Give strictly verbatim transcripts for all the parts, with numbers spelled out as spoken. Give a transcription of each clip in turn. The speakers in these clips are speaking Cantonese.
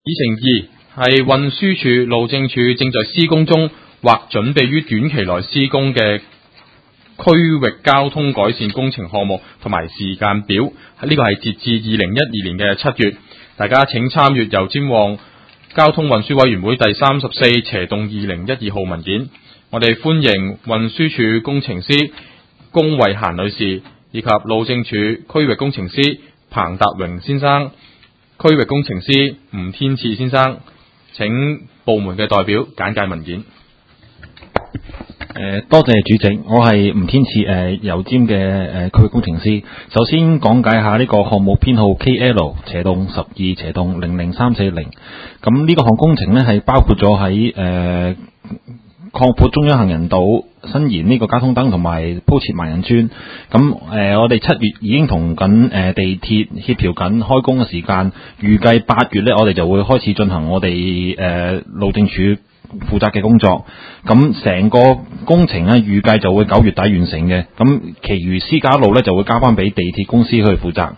議程二係運輸署、路政署正在施工中或準備於短期內施工嘅區域交通改善工程項目同埋時間表，呢個係截至二零一二年嘅七月。大家請參閱油尖旺交通運輸委員會第三十四斜洞二零一二號文件。我哋歡迎運輸署工程師龔慧嫻女士以及路政署區域工程師彭達榮先生、區域工程師吳天賜先生，請部門嘅代表簡介文件。 誒，多謝主席，我係吳天賜，誒油尖嘅誒區域工程師。首先講解下呢個項目編號 K L 斜洞十二斜洞零零三四零。咁呢個項工程呢係包括咗喺誒擴闊中央行人道、伸延呢個交通燈同埋鋪設盲人磚。咁誒、呃，我哋七月已經同緊誒地鐵協調緊開工嘅時間，預計八月呢，我哋就會開始進行我哋誒、呃、路政署負責嘅工作。咁成個工程咧預計就會九月底完成嘅。咁其餘私家路咧就會交翻俾地鐵公司去負責。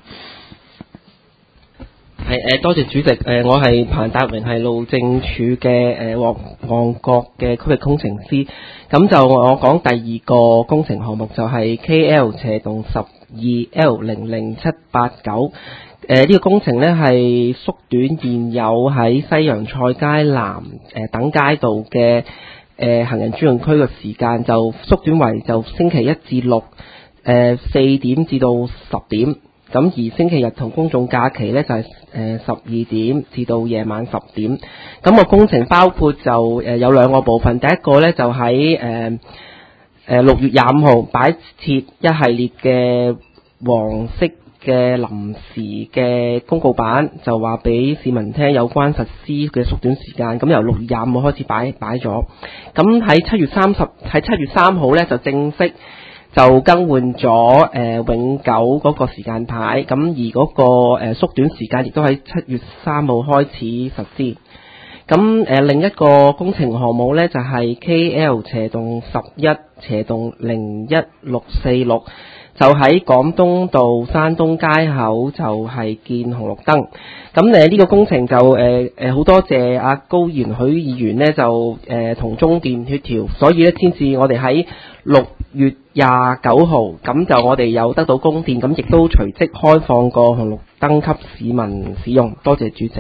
係誒，多謝主席。誒，我係彭達榮，係路政署嘅誒旺旺角嘅區域工程師。咁就我講第二個工程項目就係 K L 斜洞十二 L 零零七八九。誒呢個工程呢係縮短現有喺西洋菜街南誒等街道嘅誒行人專用區嘅時間，就縮短為就星期一至六誒四點至到十點。咁而星期日同公眾假期呢，就係誒十二點至到夜晚十點。咁個工程包括就誒有兩個部分，第一個呢，就喺誒誒六月廿五號擺設一系列嘅黃色嘅臨時嘅公告板，就話俾市民聽有關實施嘅縮短時間。咁由六月廿五號開始擺擺咗。咁喺七月三十喺七月三號呢，就正式就更換咗誒、呃、永久嗰個時間牌。咁而嗰、那個誒、呃、縮短時間亦都喺七月三號開始實施。咁誒、呃、另一個工程項目呢，就係、是、K L 斜洞十一斜洞零一六四六。就喺廣東道山東街口就係建紅綠燈。咁誒呢個工程就誒誒好多謝阿高賢許議員呢，就誒同、呃、中電協調，所以呢，先至我哋喺六月廿九號咁就我哋有得到供電，咁亦都隨即開放個紅綠燈給市民使用。多謝主席。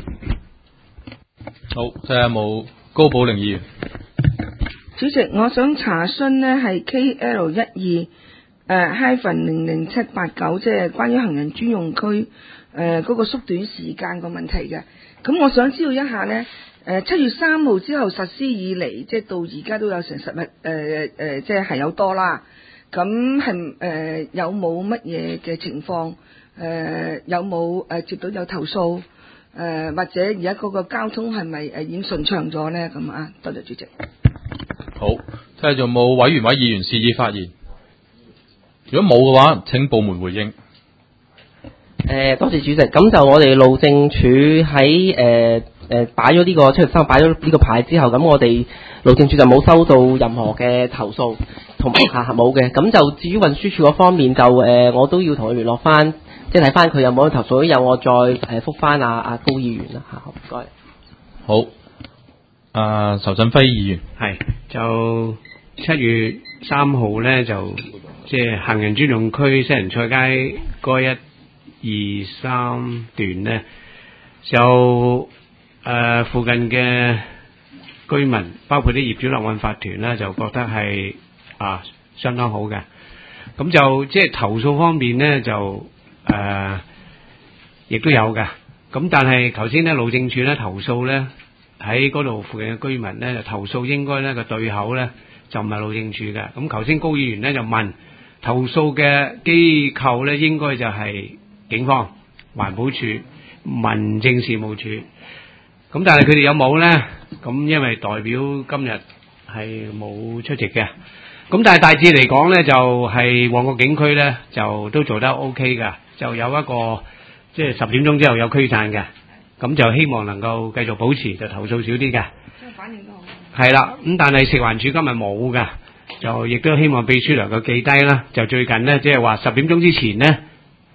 好，睇下有冇高寶玲議員。 主席，我想查詢呢係 K L 一二。誒 hyphen 零零七八九，即係關於行人專用區誒嗰個縮短時間個問題嘅。咁我想知道一下呢，誒七月三號之後實施以嚟，即係到而家都有成十日，誒、呃、誒、呃，即係係有多啦。咁係誒有冇乜嘢嘅情況？誒、呃、有冇誒接到有投訴？誒、呃、或者而家嗰個交通係咪誒已經順暢咗呢？咁啊，多謝主席。 好，睇下仲冇委員或議員示意發言。如果冇嘅話，請部門回應。 誒、呃，多謝主席。咁就我哋路政署喺誒誒擺咗呢個七月三號擺咗呢個牌之後，咁我哋路政署就冇收到任何嘅投訴，同埋下冇嘅。咁就至於運輸署嗰方面，就誒、呃、我都要同佢聯絡翻，即係睇翻佢有冇投訴，有我再誒覆翻阿阿高議員啦嚇。唔該。 好，阿仇振輝議員係就七月三號咧就。即係行人專用區西洋菜街嗰一二三段呢，就誒、呃、附近嘅居民，包括啲業主立案法團呢，就覺得係啊相當好嘅。咁就即係投訴方面呢，就誒亦、呃、都有嘅。咁但係頭先呢，路政署呢投訴呢，喺嗰度附近嘅居民呢，就投訴應該呢個對口呢，就唔係路政署嘅。咁頭先高議員呢，就問。投訴嘅機構咧，應該就係警方、環保署、民政事務處。咁但係佢哋有冇咧？咁因為代表今日係冇出席嘅。咁但係大致嚟講咧，就係旺角警區咧，就都做得 OK 㗎。就有一個即係十點鐘之後有驅散嘅。咁就希望能夠繼續保持，就投訴少啲嘅。即係反應都好。係啦，咁但係食環署今日冇㗎。就亦都希望秘書能夠記低啦。就最近呢，即係話十點鐘之前呢，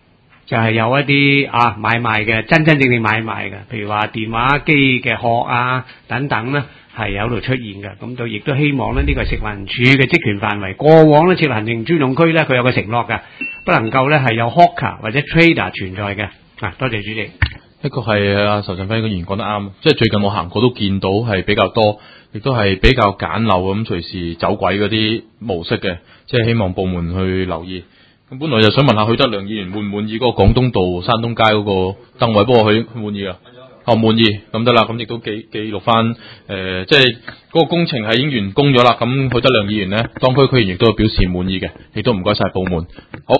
就係有一啲啊買賣嘅真真正正買賣嘅，譬如話電話機嘅殼啊等等咧，係有度出現嘅。咁就亦都希望咧，呢個食環署嘅職權範圍，過往咧設立行政專用區咧，佢有個承諾嘅，不能夠咧係有 hawker 或者 trader 存在嘅。啊，多謝主席。 呢個係阿仇振輝個議員講得啱，即係最近我行過都見到係比較多，亦都係比較簡陋咁，隨時走鬼嗰啲模式嘅，即係希望部門去留意。咁本來就想問下許德亮議員滿唔滿意嗰個廣東道山東街嗰個燈位，不過佢滿意啊，哦滿意，咁得啦，咁亦都記記錄翻，誒、呃，即係嗰個工程係已經完工咗啦。咁許德亮議員呢，當區區議員亦都表示滿意嘅，亦都唔該晒部門。好。